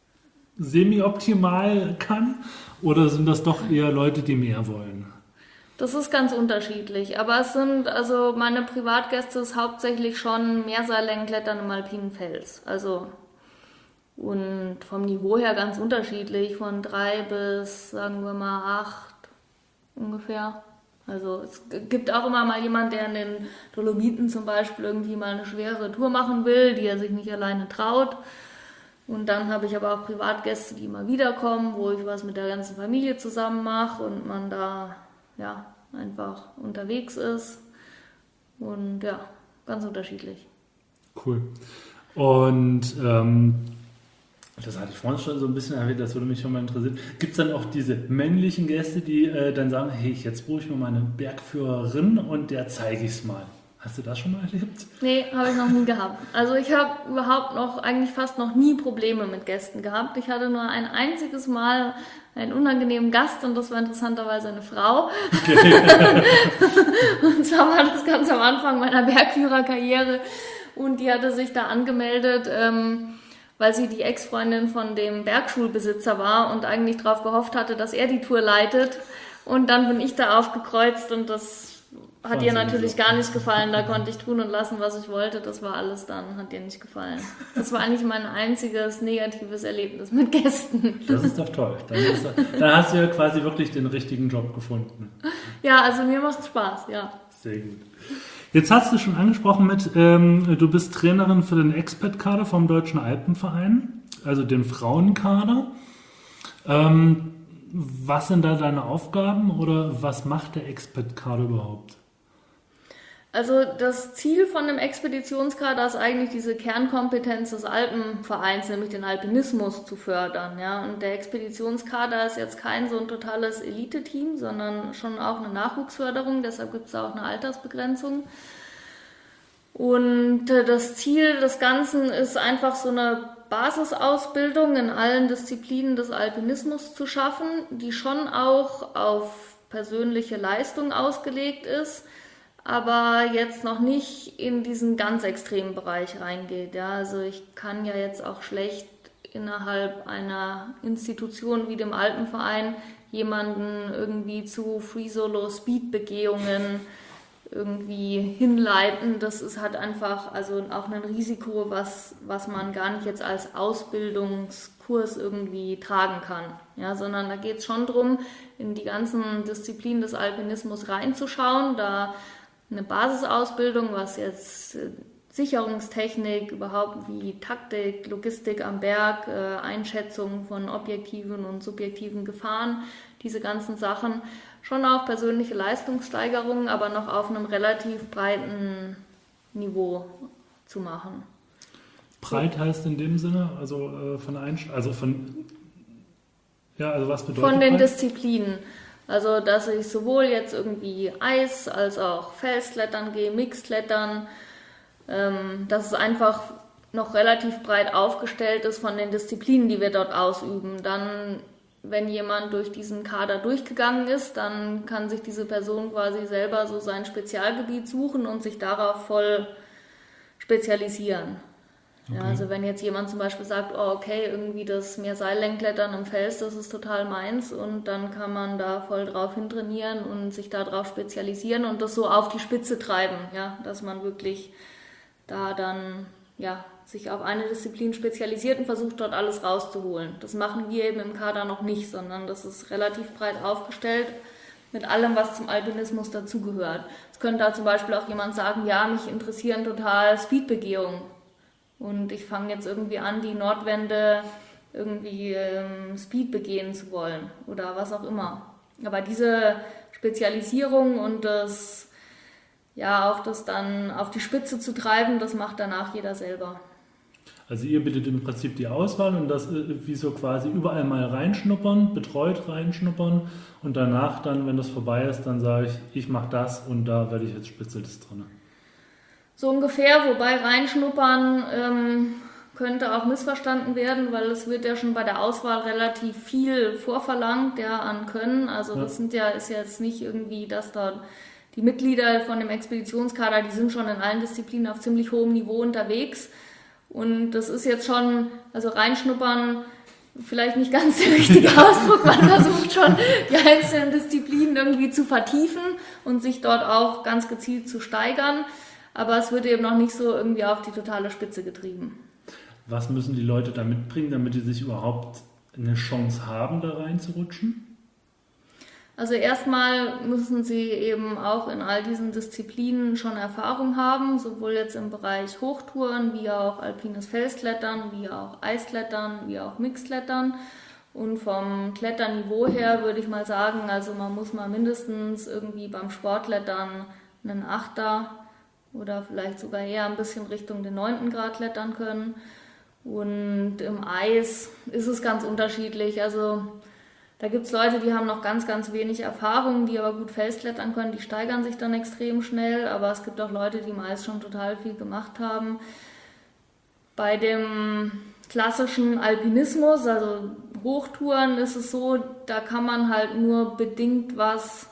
semi-optimal kann? Oder sind das doch eher Leute, die mehr wollen? Das ist ganz unterschiedlich, aber es sind, also meine Privatgäste ist hauptsächlich schon Mehrseillängenklettern im alpinen Fels. Also, und vom Niveau her ganz unterschiedlich, von drei bis, sagen wir mal, acht ungefähr. Also es gibt auch immer mal jemand, der in den Dolomiten zum Beispiel irgendwie mal eine schwere Tour machen will, die er sich nicht alleine traut. Und dann habe ich aber auch Privatgäste, die immer wiederkommen, wo ich was mit der ganzen Familie zusammen mache und man da ja, einfach unterwegs ist und ja, ganz unterschiedlich. Cool. Und ähm, das hatte ich vorhin schon so ein bisschen erwähnt, das würde mich schon mal interessieren. Gibt es dann auch diese männlichen Gäste, die äh, dann sagen, hey, jetzt buche ich mir meine Bergführerin und der zeige ich es mal. Hast du das schon mal erlebt? Nee, habe ich noch nie gehabt. Also ich habe überhaupt noch, eigentlich fast noch nie Probleme mit Gästen gehabt. Ich hatte nur ein einziges Mal einen unangenehmen Gast und das war interessanterweise eine Frau. Okay. Und zwar war das ganz am Anfang meiner Bergführerkarriere und die hatte sich da angemeldet, ähm, weil sie die Ex-Freundin von dem Bergschulbesitzer war und eigentlich darauf gehofft hatte, dass er die Tour leitet. Und dann bin ich da aufgekreuzt und das hat ihr natürlich gar nicht gefallen. Da konnte ich tun und lassen, was ich wollte. Das war alles dann, hat ihr nicht gefallen. Das war eigentlich mein einziges negatives Erlebnis mit Gästen. Das ist doch toll. Dann, ist, dann hast du ja quasi wirklich den richtigen Job gefunden. Ja, also mir macht es Spaß, ja. Sehr gut. Jetzt hast du schon angesprochen mit, ähm, du bist Trainerin für den Expat-Kader vom Deutschen Alpenverein, also den Frauenkader. Ähm, was sind da deine Aufgaben oder was macht der Expat-Kader überhaupt? Also das Ziel von dem Expeditionskader ist eigentlich diese Kernkompetenz des Alpenvereins, nämlich den Alpinismus zu fördern. Ja? Und der Expeditionskader ist jetzt kein so ein totales Elite-Team, sondern schon auch eine Nachwuchsförderung, deshalb gibt es da auch eine Altersbegrenzung. Und das Ziel des Ganzen ist einfach so eine Basisausbildung in allen Disziplinen des Alpinismus zu schaffen, die schon auch auf persönliche Leistung ausgelegt ist, aber jetzt noch nicht in diesen ganz extremen Bereich reingeht. Ja, also ich kann ja jetzt auch schlecht innerhalb einer Institution wie dem Alpenverein jemanden irgendwie zu Free-Solo-Speed-Begehungen irgendwie hinleiten. Das ist halt einfach also auch ein Risiko, was, was man gar nicht jetzt als Ausbildungskurs irgendwie tragen kann. Ja, sondern da geht es schon darum, in die ganzen Disziplinen des Alpinismus reinzuschauen, da eine Basisausbildung, was jetzt äh, Sicherungstechnik, überhaupt wie Taktik, Logistik am Berg, äh, Einschätzung von objektiven und subjektiven Gefahren, diese ganzen Sachen, schon auch persönliche Leistungssteigerungen, aber noch auf einem relativ breiten Niveau zu machen. Breit heißt in dem Sinne, also äh, von Einst- also von ja, also was bedeutet Von den breit? Disziplinen. Also, dass ich sowohl jetzt irgendwie Eis als auch Felsklettern gehe, Mixklettern, ähm, dass es einfach noch relativ breit aufgestellt ist von den Disziplinen, die wir dort ausüben. Dann, wenn jemand durch diesen Kader durchgegangen ist, dann kann sich diese Person quasi selber so sein Spezialgebiet suchen und sich darauf voll spezialisieren. Okay. Ja, also wenn jetzt jemand zum Beispiel sagt, oh okay, irgendwie das Mehrseillängenklettern im Fels, das ist total meins und dann kann man da voll drauf hintrainieren und sich darauf spezialisieren und das so auf die Spitze treiben, ja, dass man wirklich da dann ja, sich auf eine Disziplin spezialisiert und versucht dort alles rauszuholen. Das machen wir eben im Kader noch nicht, sondern das ist relativ breit aufgestellt mit allem, was zum Alpinismus dazugehört. Es könnte da zum Beispiel auch jemand sagen, ja, mich interessieren total Speedbegehungen und ich fange jetzt irgendwie an, die Nordwände irgendwie ähm, Speed begehen zu wollen oder was auch immer. Aber diese Spezialisierung und das, ja, auch das dann auf die Spitze zu treiben, das macht danach jeder selber. Also ihr bittet im Prinzip die Auswahl und das wie so quasi überall mal reinschnuppern, betreut reinschnuppern und danach dann, wenn das vorbei ist, dann sage ich, ich mache das und da werde ich jetzt Spezialist drin. So ungefähr, wobei reinschnuppern ähm, könnte auch missverstanden werden, weil es wird ja schon bei der Auswahl relativ viel vorverlangt, ja, an Können. Also ja. das sind ja, ist ja jetzt nicht irgendwie, dass da die Mitglieder von dem Expeditionskader, die sind schon in allen Disziplinen auf ziemlich hohem Niveau unterwegs. Und das ist jetzt schon, also reinschnuppern, vielleicht nicht ganz der richtige Ausdruck. Man versucht schon, die einzelnen Disziplinen irgendwie zu vertiefen und sich dort auch ganz gezielt zu steigern. Aber es wird eben noch nicht so irgendwie auf die totale Spitze getrieben. Was müssen die Leute da mitbringen, damit die sich überhaupt eine Chance haben, da reinzurutschen? Also erstmal müssen sie eben auch in all diesen Disziplinen schon Erfahrung haben, sowohl jetzt im Bereich Hochtouren, wie auch alpines Felsklettern, wie auch Eisklettern, wie auch Mixklettern. Und vom Kletterniveau her würde ich mal sagen, also man muss mal mindestens irgendwie beim Sportklettern einen Achter oder vielleicht sogar eher ein bisschen Richtung den neunten Grad klettern können. Und im Eis ist es ganz unterschiedlich. Also da gibt es Leute, die haben noch ganz, ganz wenig Erfahrung, die aber gut Felsklettern können, die steigern sich dann extrem schnell. Aber es gibt auch Leute, die im Eis schon total viel gemacht haben. Bei dem klassischen Alpinismus, also Hochtouren, ist es so, da kann man halt nur bedingt was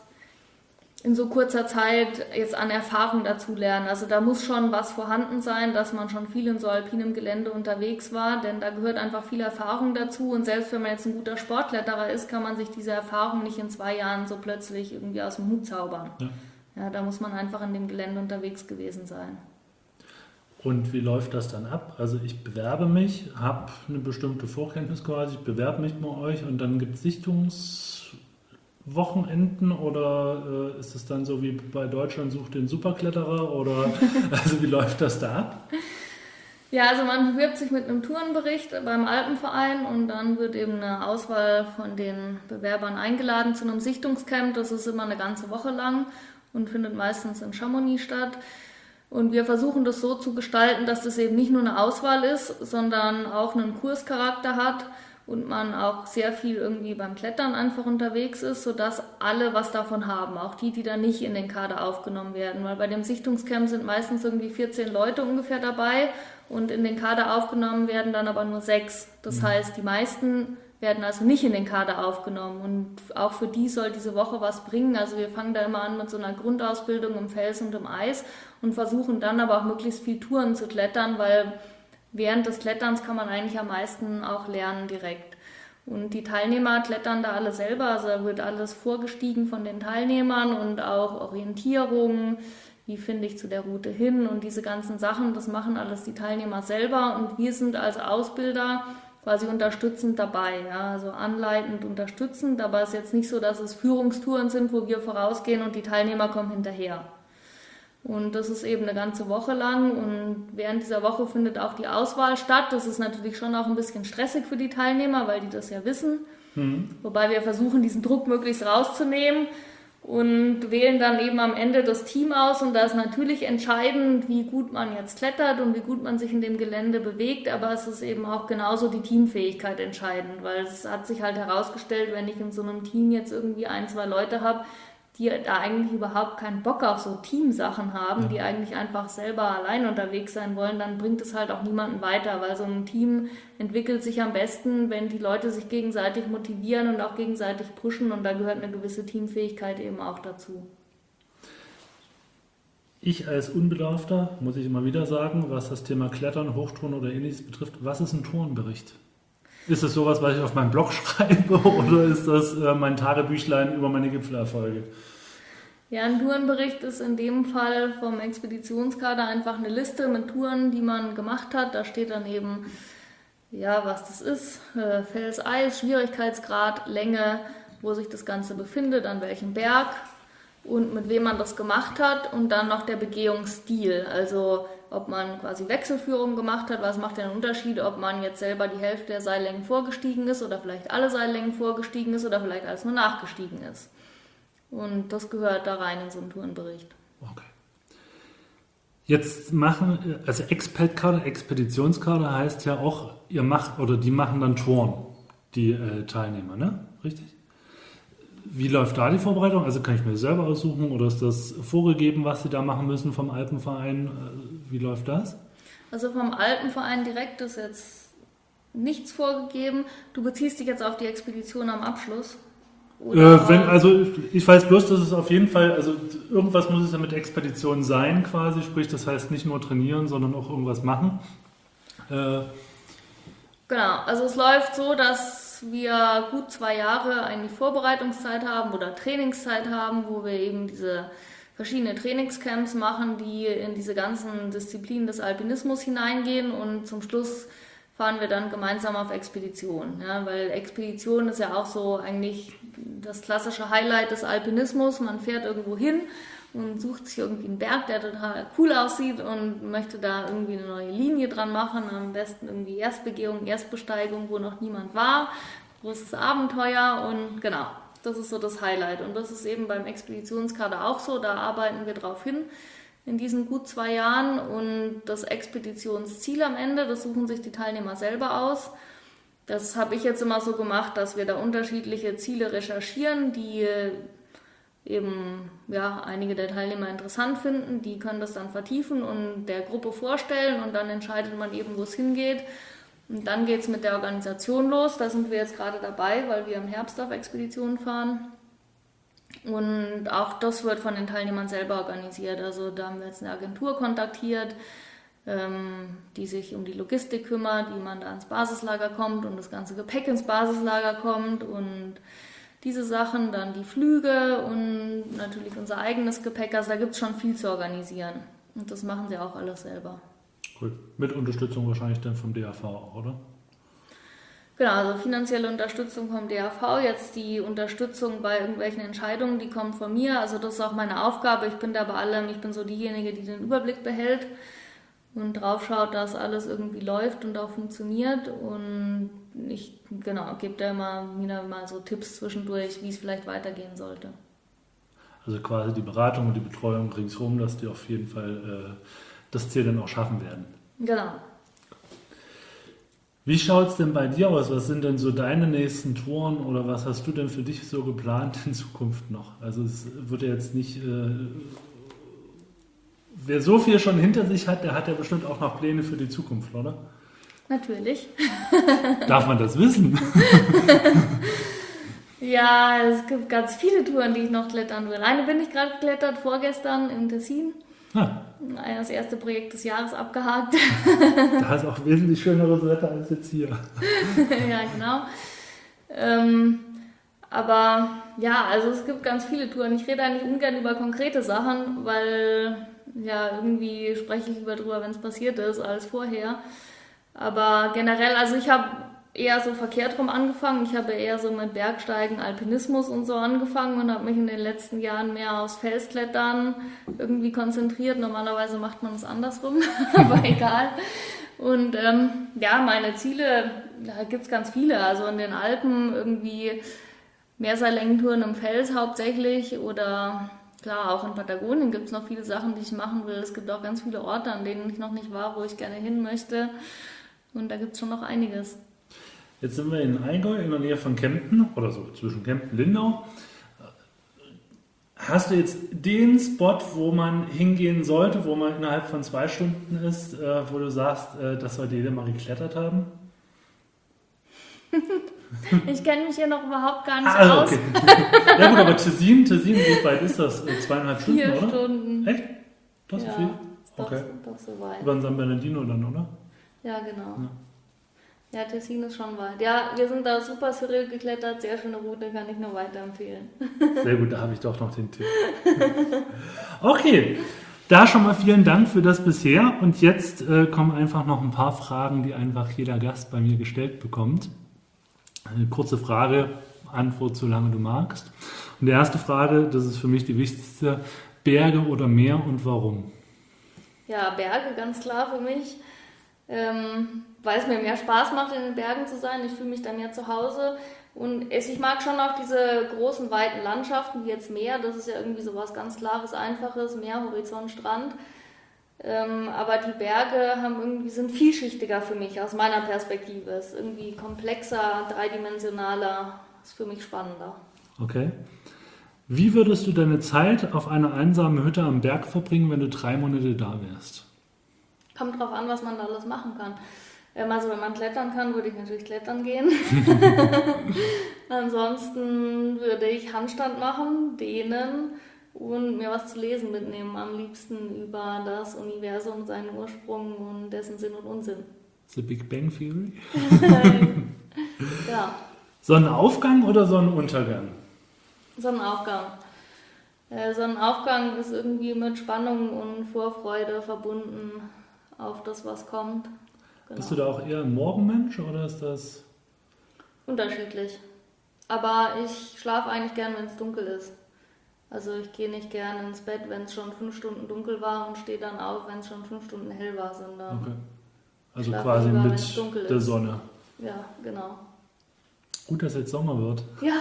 in so kurzer Zeit jetzt an Erfahrung dazu lernen. Also da muss schon was vorhanden sein, dass man schon viel in so alpinem Gelände unterwegs war, denn da gehört einfach viel Erfahrung dazu und selbst wenn man jetzt ein guter Sportkletterer ist, kann man sich diese Erfahrung nicht in zwei Jahren so plötzlich irgendwie aus dem Hut zaubern. Ja. Ja, da muss man einfach in dem Gelände unterwegs gewesen sein. Und wie läuft das dann ab? Also ich bewerbe mich, habe eine bestimmte Vorkenntnis quasi, ich bewerbe mich bei euch und dann gibt es Sichtungs Wochenenden oder äh, ist es dann so wie bei Deutschland sucht den Superkletterer oder also wie läuft das da ab? Ja, also man bewirbt sich mit einem Tourenbericht beim Alpenverein und dann wird eben eine Auswahl von den Bewerbern eingeladen zu einem Sichtungscamp. Das ist immer eine ganze Woche lang und findet meistens in Chamonix statt. Und wir versuchen das so zu gestalten, dass das eben nicht nur eine Auswahl ist, sondern auch einen Kurscharakter hat. Und man auch sehr viel irgendwie beim Klettern einfach unterwegs ist, sodass alle was davon haben, auch die, die da nicht in den Kader aufgenommen werden. Weil bei dem Sichtungscamp sind meistens irgendwie vierzehn Leute ungefähr dabei und in den Kader aufgenommen werden dann aber nur sechs. Das mhm. heißt, die meisten werden also nicht in den Kader aufgenommen und auch für die soll diese Woche was bringen. Also wir fangen da immer an mit so einer Grundausbildung im Fels und im Eis und versuchen dann aber auch möglichst viel Touren zu klettern, weil während des Kletterns kann man eigentlich am meisten auch lernen direkt. Und die Teilnehmer klettern da alle selber, also da wird alles vorgestiegen von den Teilnehmern und auch Orientierung, wie finde ich zu der Route hin und diese ganzen Sachen, das machen alles die Teilnehmer selber und wir sind als Ausbilder quasi unterstützend dabei, ja, also anleitend, unterstützend, aber es ist jetzt nicht so, dass es Führungstouren sind, wo wir vorausgehen und die Teilnehmer kommen hinterher. Und das ist eben eine ganze Woche lang und während dieser Woche findet auch die Auswahl statt. Das ist natürlich schon auch ein bisschen stressig für die Teilnehmer, weil die das ja wissen. Mhm. Wobei wir versuchen, diesen Druck möglichst rauszunehmen und wählen dann eben am Ende das Team aus. Und da ist natürlich entscheidend, wie gut man jetzt klettert und wie gut man sich in dem Gelände bewegt. Aber es ist eben auch genauso die Teamfähigkeit entscheidend, weil es hat sich halt herausgestellt, wenn ich in so einem Team jetzt irgendwie ein, zwei Leute habe, die da eigentlich überhaupt keinen Bock auf so Teamsachen haben, die eigentlich einfach selber allein unterwegs sein wollen, dann bringt es halt auch niemanden weiter, weil so ein Team entwickelt sich am besten, wenn die Leute sich gegenseitig motivieren und auch gegenseitig pushen und da gehört eine gewisse Teamfähigkeit eben auch dazu. Ich als Unbedarfter, muss ich immer wieder sagen, was das Thema Klettern, Hochtouren oder ähnliches betrifft, was ist ein Tourenbericht? Ist das sowas, was ich auf meinem Blog schreibe oder ist das äh, mein Tagebüchlein über meine Gipfelerfolge? Ja, ein Tourenbericht ist in dem Fall vom Expeditionskader einfach eine Liste mit Touren, die man gemacht hat. Da steht dann eben, ja, was das ist, äh, Fels, Eis, Schwierigkeitsgrad, Länge, wo sich das Ganze befindet, an welchem Berg und mit wem man das gemacht hat und dann noch der Begehungsstil. Also ob man quasi Wechselführung gemacht hat, was macht den Unterschied, ob man jetzt selber die Hälfte der Seillängen vorgestiegen ist oder vielleicht alle Seillängen vorgestiegen ist oder vielleicht alles nur nachgestiegen ist. Und das gehört da rein in so einen Tourenbericht. Okay. Jetzt machen, also Expedkader, Expeditionskader heißt ja auch, ihr macht oder die machen dann Touren, die äh, Teilnehmer, ne? Richtig? Wie läuft da die Vorbereitung? Also kann ich mir selber aussuchen oder ist das vorgegeben, was sie da machen müssen vom Alpenverein? Wie läuft das? Also vom Alpenverein direkt ist jetzt nichts vorgegeben. Du beziehst dich jetzt auf die Expedition am Abschluss? Äh, wenn, also ich weiß bloß, dass es auf jeden Fall, also irgendwas muss es ja mit Expedition sein quasi, sprich das heißt nicht nur trainieren, sondern auch irgendwas machen. Äh, genau, also es läuft so, dass wir gut zwei Jahre eigentlich Vorbereitungszeit haben oder Trainingszeit haben, wo wir eben diese verschiedene Trainingscamps machen, die in diese ganzen Disziplinen des Alpinismus hineingehen und zum Schluss fahren wir dann gemeinsam auf Expedition. Ja, weil Expedition ist ja auch so eigentlich das klassische Highlight des Alpinismus. Man fährt irgendwo hin und sucht sich irgendwie einen Berg, der total cool aussieht und möchte da irgendwie eine neue Linie dran machen. Am besten irgendwie Erstbegehung, Erstbesteigung, wo noch niemand war. Großes Abenteuer und genau, das ist so das Highlight. Und das ist eben beim Expeditionskader auch so, da arbeiten wir drauf hin in diesen gut zwei Jahren und das Expeditionsziel am Ende, das suchen sich die Teilnehmer selber aus. Das habe ich jetzt immer so gemacht, dass wir da unterschiedliche Ziele recherchieren, die eben ja, einige der Teilnehmer interessant finden. Die können das dann vertiefen und der Gruppe vorstellen und dann entscheidet man eben, wo es hingeht. Und dann geht es mit der Organisation los. Da sind wir jetzt gerade dabei, weil wir im Herbst auf Expeditionen fahren. Und auch das wird von den Teilnehmern selber organisiert. Also da haben wir jetzt eine Agentur kontaktiert, ähm, die sich um die Logistik kümmert, wie man da ins Basislager kommt und das ganze Gepäck ins Basislager kommt und diese Sachen, dann die Flüge und natürlich unser eigenes Gepäck. Also da gibt es schon viel zu organisieren. Und das machen sie auch alles selber. Cool. Mit Unterstützung wahrscheinlich dann vom D A V auch, oder? Genau, also finanzielle Unterstützung vom D A V, jetzt die Unterstützung bei irgendwelchen Entscheidungen, die kommen von mir, also das ist auch meine Aufgabe, ich bin da bei allem, ich bin so diejenige, die den Überblick behält und drauf schaut, dass alles irgendwie läuft und auch funktioniert und ich, genau, gebe da immer wieder mal so Tipps zwischendurch, wie es vielleicht weitergehen sollte. Also quasi die Beratung und die Betreuung ringsherum, dass die auf jeden Fall äh, das Ziel dann auch schaffen werden. Genau. Wie schaut es denn bei dir aus? Was sind denn so deine nächsten Touren oder was hast du denn für dich so geplant in Zukunft noch? Also es wird ja jetzt nicht... Äh, wer so viel schon hinter sich hat, der hat ja bestimmt auch noch Pläne für die Zukunft, oder? Natürlich. Darf man das wissen? Ja, es gibt ganz viele Touren, die ich noch klettern will. Eine bin ich gerade geklettert, vorgestern im Tessin. Ah. Das erste Projekt des Jahres abgehakt. Da ist auch wesentlich schöneres Wetter als jetzt hier. Ja, genau. Ähm, aber ja, also es gibt ganz viele Touren. Ich rede eigentlich ungern über konkrete Sachen, weil ja irgendwie spreche ich lieber drüber, wenn es passiert ist, als vorher. Aber generell, also ich habe eher so verkehrt rum angefangen. Ich habe eher so mit Bergsteigen, Alpinismus und so angefangen und habe mich in den letzten Jahren mehr aufs Felsklettern irgendwie konzentriert. Normalerweise macht man es andersrum, aber egal. Und ähm, ja, meine Ziele, da gibt es ganz viele. Also in den Alpen irgendwie Mehrseillängen-Touren im Fels hauptsächlich oder klar, auch in Patagonien gibt es noch viele Sachen, die ich machen will. Es gibt auch ganz viele Orte, an denen ich noch nicht war, wo ich gerne hin möchte. Und da gibt es schon noch einiges. Jetzt sind wir in Allgäu, in der Nähe von Kempten, oder so zwischen Kempten und Lindau. Hast du jetzt den Spot, wo man hingehen sollte, wo man innerhalb von zwei Stunden ist, äh, wo du sagst, äh, das sollte jeder mal geklettert haben? Ich kenne mich hier noch überhaupt gar nicht ah, aus. Okay. Ja gut, aber Tessin, Tessin, wie weit ist das? Zweieinhalb Stunden, Vier oder? Stunden. Echt? Das ja, so viel? Ist doch, Okay. doch so weit. Über den San Bernardino dann, oder? Ja, genau. Ja. Ja, Tessin ist schon weit. Ja, wir sind da super surreal geklettert, sehr schöne Route, kann ich nur weiterempfehlen. Sehr gut, da habe ich doch noch den Tipp. Okay, da schon mal vielen Dank für das bisher. Und jetzt äh, kommen einfach noch ein paar Fragen, die einfach jeder Gast bei mir gestellt bekommt. Eine kurze Frage, Antwort, solange du magst. Und die erste Frage, das ist für mich die wichtigste, Berge oder Meer und warum? Ja, Berge, ganz klar für mich. Ähm, weil es mir mehr Spaß macht, in den Bergen zu sein. Ich fühle mich da mehr zu Hause. Und es, ich mag schon auch diese großen, weiten Landschaften, wie jetzt Meer. Das ist ja irgendwie so was ganz Klares, Einfaches. Meer, Horizont, Strand. Ähm, aber die Berge haben irgendwie, sind vielschichtiger für mich, aus meiner Perspektive. Es ist irgendwie komplexer, dreidimensionaler. Ist für mich spannender. Okay. Wie würdest du deine Zeit auf einer einsamen Hütte am Berg verbringen, wenn du drei Monate da wärst? Kommt drauf an, was man da alles machen kann. Ähm, also wenn man klettern kann, würde ich natürlich klettern gehen. Ansonsten würde ich Handstand machen, dehnen und mir was zu lesen mitnehmen. Am liebsten über das Universum, seinen Ursprung und dessen Sinn und Unsinn. The Big Bang Theory? Ja. Sonnenaufgang oder Sonnenuntergang? Sonnenaufgang. Äh, Sonnenaufgang ist irgendwie mit Spannung und Vorfreude verbunden auf das, was kommt. Genau. Bist du da auch eher ein Morgenmensch oder ist das... Unterschiedlich. Aber ich schlafe eigentlich gern, wenn es dunkel ist. Also ich gehe nicht gern ins Bett, wenn es schon fünf Stunden dunkel war und stehe dann auf, wenn es schon fünf Stunden hell war, sondern Okay. Also schlafe quasi lieber, mit wenn's dunkel der ist. Sonne. Ja, genau. Gut, dass jetzt Sommer wird. Ja,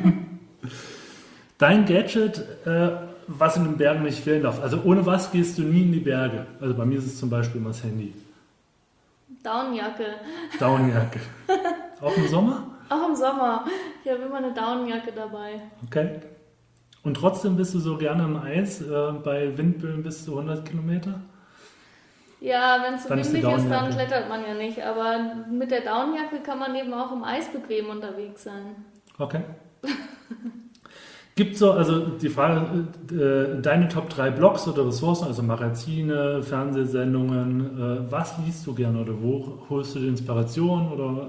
Dein Gadget, äh, was in den Bergen nicht fehlen darf. Also ohne was gehst du nie in die Berge? Also bei mir ist es zum Beispiel immer das Handy. Daunenjacke. Daunenjacke. Auch im Sommer? Auch im Sommer. Ich habe immer eine Daunenjacke dabei. Okay. Und trotzdem bist du so gerne im Eis, äh, bei Windböen bis zu hundert Kilometer? Ja, wenn es so Dann ist die windig ist, dann Daunenjacke. klettert man ja nicht. Aber mit der Daunenjacke kann man eben auch im Eis bequem unterwegs sein. Okay. Gibt so, also die Frage, äh, deine Top drei Blogs oder Ressourcen, also Magazine, Fernsehsendungen, äh, was liest du gerne oder wo holst du die Inspiration oder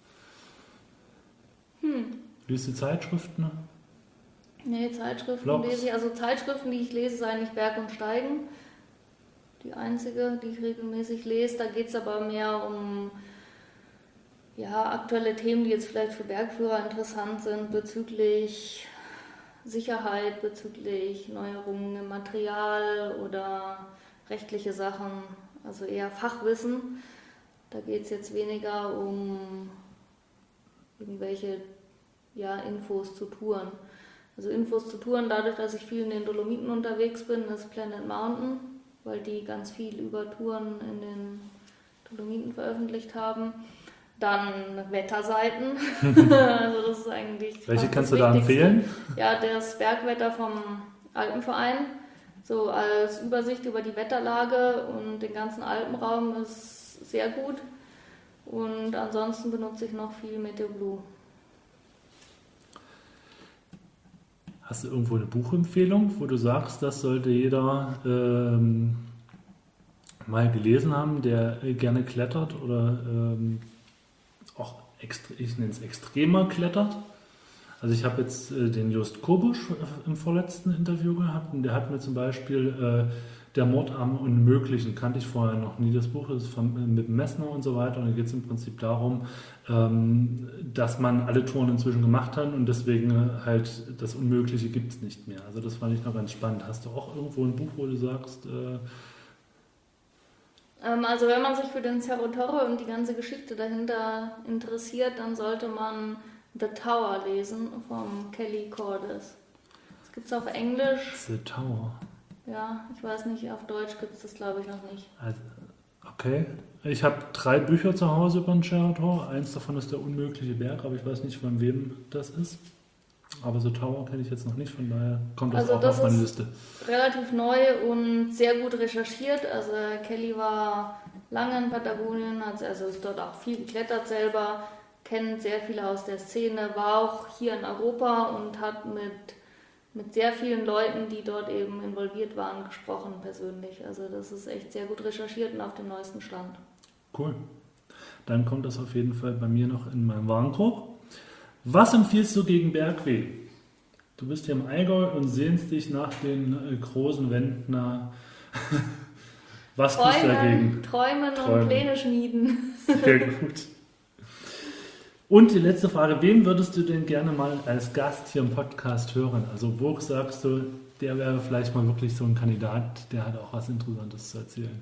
Hm. liest du Zeitschriften? Nee, Zeitschriften Blogs. lese ich. Also Zeitschriften, die ich lese, ist eigentlich Berg und Steigen. Die einzige, die ich regelmäßig lese. Da geht es aber mehr um ja, aktuelle Themen, die jetzt vielleicht für Bergführer interessant sind, bezüglich Sicherheit, bezüglich Neuerungen im Material oder rechtliche Sachen, also eher Fachwissen. Da geht es jetzt weniger um irgendwelche ja, Infos zu Touren. Also Infos zu Touren, dadurch, dass ich viel in den Dolomiten unterwegs bin, ist Planet Mountain, weil die ganz viel über Touren in den Dolomiten veröffentlicht haben. Dann Wetterseiten, also das ist eigentlich Welche fast kannst das du da Wichtigste. empfehlen? Ja, das Bergwetter vom Alpenverein, so als Übersicht über die Wetterlage und den ganzen Alpenraum ist sehr gut. Und ansonsten benutze ich noch viel Meteoblue. Hast du irgendwo eine Buchempfehlung, wo du sagst, das sollte jeder ähm, mal gelesen haben, der äh, gerne klettert oder ähm, auch, extre- ich nenne es extremer klettert? Also ich habe jetzt äh, den Just Kobusch äh, im vorletzten Interview gehabt und der hat mir zum Beispiel äh, Der Mord am Unmöglichen, kannte ich vorher noch nie, das Buch, das ist von, mit Messner und so weiter und da geht es im Prinzip darum, ähm, dass man alle Touren inzwischen gemacht hat und deswegen äh, halt das Unmögliche gibt es nicht mehr. Also das fand ich noch ganz spannend. Hast du auch irgendwo ein Buch, wo du sagst... Äh, Ähm, also wenn man sich für den Cerro Torre und die ganze Geschichte dahinter interessiert, dann sollte man The Tower lesen von Kelly Cordes. Das gibt es auf Englisch. The Tower. Ja, ich weiß nicht, auf Deutsch gibt es das glaube ich noch nicht. Also, okay. Ich habe drei Bücher zu Hause über den Cerro Torre. Eins davon ist Der unmögliche Berg, aber ich weiß nicht, von wem das ist. Aber The Tower kenne ich jetzt noch nicht, von daher kommt das Also auch das auf meine ist Liste. relativ neu und sehr gut recherchiert. Also Kelly war lange in Patagonien, hat, also ist dort auch viel geklettert selber, kennt sehr viele aus der Szene, war auch hier in Europa und hat mit, mit sehr vielen Leuten, die dort eben involviert waren, gesprochen persönlich. Also das ist echt sehr gut recherchiert und auf dem neuesten Stand. Cool. dann kommt das auf jeden Fall bei mir noch in meinen Warenkorb. Was empfiehlst du gegen Bergweh? Du bist hier im Allgäu und sehnst dich nach den äh, großen Wänden. Was tust du dagegen? Träumen, Träumen und Pläne schmieden. Sehr gut. Und die letzte Frage, wem würdest du denn gerne mal als Gast hier im Podcast hören? Also wo sagst du, der wäre vielleicht mal wirklich so ein Kandidat, der hat auch was Interessantes zu erzählen?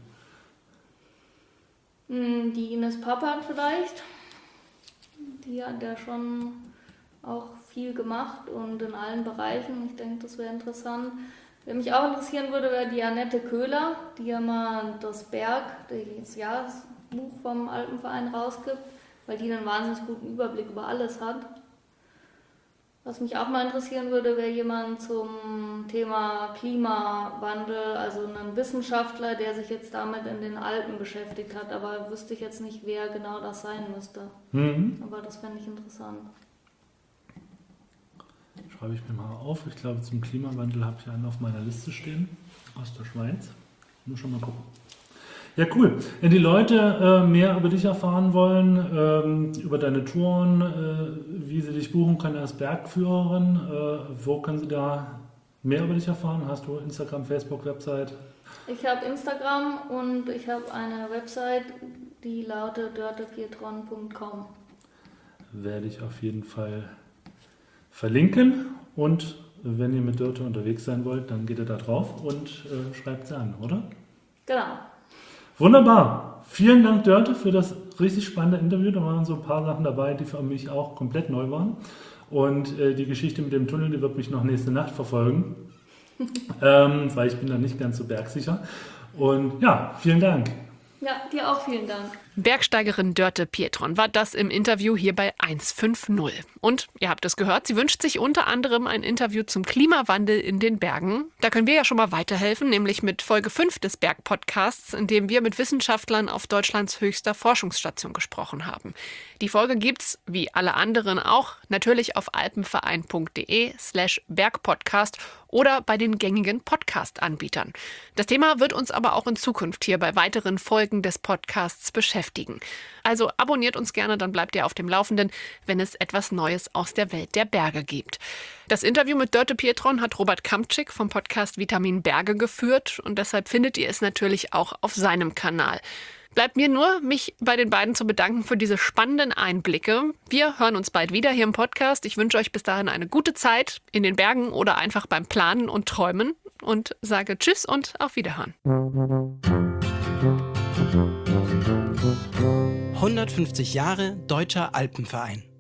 Die Ines Papert vielleicht. Die hat ja schon auch viel gemacht und in allen Bereichen. Ich denke, das wäre interessant. Wer mich auch interessieren würde, wäre die Annette Köhler, die ja mal das Berg, das Jahresbuch vom Alpenverein rausgibt, weil die einen wahnsinnig guten Überblick über alles hat. Was mich auch mal interessieren würde, wäre jemand zum Thema Klimawandel, also ein Wissenschaftler, der sich jetzt damit in den Alpen beschäftigt hat, aber wüsste ich jetzt nicht, wer genau das sein müsste. Mhm. Aber das fände ich interessant. Schreibe ich mir mal auf. Ich glaube, zum Klimawandel habe ich einen auf meiner Liste stehen, aus der Schweiz. Muss schon mal gucken. Ja, cool. Wenn die Leute äh, mehr über dich erfahren wollen, ähm, über deine Touren, äh, wie sie dich buchen können als Bergführerin, äh, wo können sie da mehr über dich erfahren? Hast du Instagram, Facebook, Website? Ich habe Instagram und ich habe eine Website, die lautet dörte pietron punkt com. Werde ich auf jeden Fall verlinken und wenn ihr mit Dörte unterwegs sein wollt, dann geht ihr da drauf und äh, schreibt sie an, oder? Genau. Wunderbar. Vielen Dank, Dörte, für das richtig spannende Interview. Da waren so ein paar Sachen dabei, die für mich auch komplett neu waren. Und äh, die Geschichte mit dem Tunnel, die wird mich noch nächste Nacht verfolgen, ähm, weil ich bin da nicht ganz so bergsicher. Und ja, vielen Dank. Ja, dir auch vielen Dank. Bergsteigerin Dörte Pietron war das im Interview hier bei eins fünf null. Und ihr habt es gehört, sie wünscht sich unter anderem ein Interview zum Klimawandel in den Bergen. Da können wir ja schon mal weiterhelfen, nämlich mit Folge fünf des Bergpodcasts, in dem wir mit Wissenschaftlern auf Deutschlands höchster Forschungsstation gesprochen haben. Die Folge gibt's, wie alle anderen auch, natürlich auf alpenverein.de slash Bergpodcast oder bei den gängigen Podcast-Anbietern. Das Thema wird uns aber auch in Zukunft hier bei weiteren Folgen des Podcasts beschäftigen. Also abonniert uns gerne, dann bleibt ihr auf dem Laufenden, wenn es etwas Neues aus der Welt der Berge gibt. Das Interview mit Dörte Pietron hat Robert Kampczyk vom Podcast Vitamin Berge geführt und deshalb findet ihr es natürlich auch auf seinem Kanal. Bleibt mir nur, mich bei den beiden zu bedanken für diese spannenden Einblicke. Wir hören uns bald wieder hier im Podcast. Ich wünsche euch bis dahin eine gute Zeit in den Bergen oder einfach beim Planen und Träumen und sage Tschüss und auf Wiederhören. hundertfünfzig Jahre Deutscher Alpenverein.